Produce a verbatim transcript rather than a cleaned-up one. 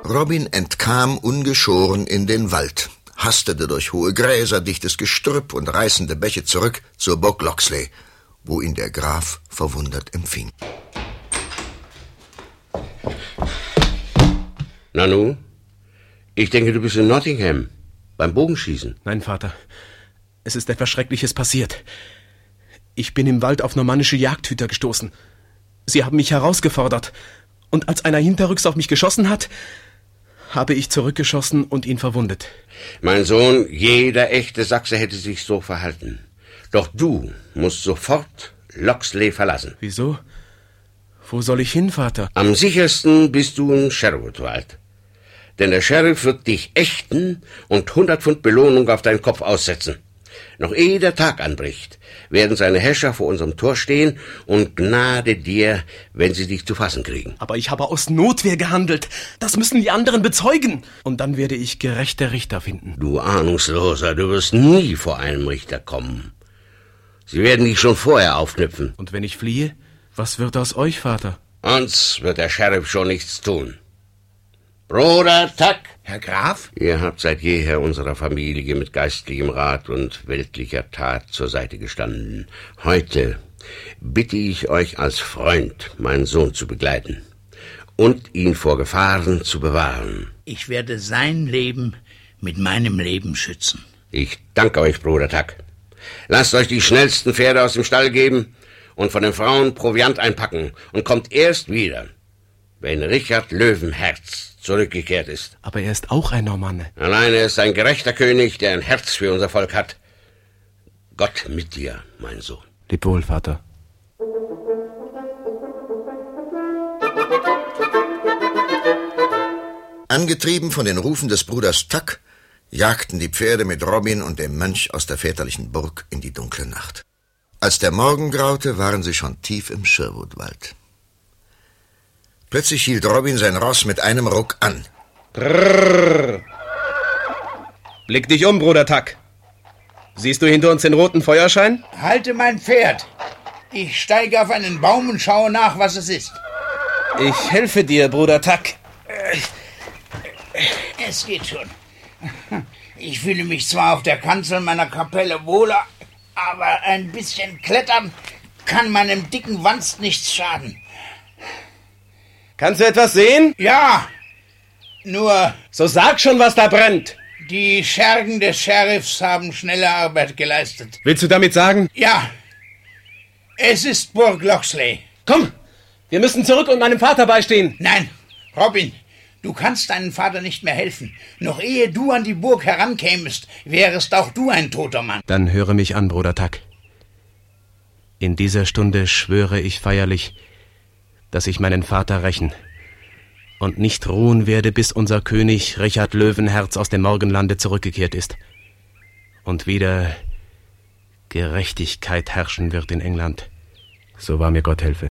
Robin entkam ungeschoren in den Wald, hastete durch hohe Gräser, dichtes Gestrüpp und reißende Bäche zurück zur Burg Locksley, wo ihn der Graf verwundert empfing. Nanu, ich denke, du bist in Nottingham, beim Bogenschießen. Nein, Vater, es ist etwas Schreckliches passiert. Ich bin im Wald auf normannische Jagdhüter gestoßen. Sie haben mich herausgefordert, und als einer hinterrücks auf mich geschossen hat, habe ich zurückgeschossen und ihn verwundet. Mein Sohn, jeder echte Sachse hätte sich so verhalten. Doch du musst sofort Locksley verlassen. Wieso? Wo soll ich hin, Vater? Am sichersten bist du im Sherwoodwald. Denn der Sheriff wird dich ächten und hundert Pfund Belohnung auf deinen Kopf aussetzen. Noch ehe der Tag anbricht, werden seine Häscher vor unserem Tor stehen und Gnade dir, wenn sie dich zu fassen kriegen. Aber ich habe aus Notwehr gehandelt. Das müssen die anderen bezeugen. Und dann werde ich gerechte Richter finden. Du Ahnungsloser, du wirst nie vor einem Richter kommen. Sie werden dich schon vorher aufknüpfen. Und wenn ich fliehe, was wird aus euch, Vater? Uns wird der Sheriff schon nichts tun. Bruder Tuck! Herr Graf? Ihr habt seit jeher unserer Familie mit geistlichem Rat und weltlicher Tat zur Seite gestanden. Heute bitte ich euch als Freund, meinen Sohn zu begleiten und ihn vor Gefahren zu bewahren. Ich werde sein Leben mit meinem Leben schützen. Ich danke euch, Bruder Tuck. Lasst euch die schnellsten Pferde aus dem Stall geben und von den Frauen Proviant einpacken und kommt erst wieder, wenn Richard Löwenherz zurückgekehrt ist. Aber er ist auch ein Normanne. Allein er ist ein gerechter König, der ein Herz für unser Volk hat. Gott mit dir, mein Sohn. Leb wohl, Vater. Angetrieben von den Rufen des Bruders Tuck, jagten die Pferde mit Robin und dem Mönch aus der väterlichen Burg in die dunkle Nacht. Als der Morgen graute, waren sie schon tief im Sherwoodwald. Plötzlich hielt Robin sein Ross mit einem Ruck an. Brrr. Blick dich um, Bruder Tuck. Siehst du hinter uns den roten Feuerschein? Halte mein Pferd. Ich steige auf einen Baum und schaue nach, was es ist. Ich helfe dir, Bruder Tuck. Es geht schon. Ich fühle mich zwar auf der Kanzel meiner Kapelle wohler, aber ein bisschen klettern kann meinem dicken Wanst nichts schaden. Kannst du etwas sehen? Ja, nur... So sag schon, was da brennt. Die Schergen des Sheriffs haben schnelle Arbeit geleistet. Willst du damit sagen? Ja, es ist Burg Locksley. Komm, wir müssen zurück und meinem Vater beistehen. Nein, Robin, du kannst deinem Vater nicht mehr helfen. Noch ehe du an die Burg herankämest, wärest auch du ein toter Mann. Dann höre mich an, Bruder Tuck. In dieser Stunde schwöre ich feierlich, dass ich meinen Vater rächen und nicht ruhen werde, bis unser König Richard Löwenherz aus dem Morgenlande zurückgekehrt ist und wieder Gerechtigkeit herrschen wird in England. So wahr mir Gott helfe.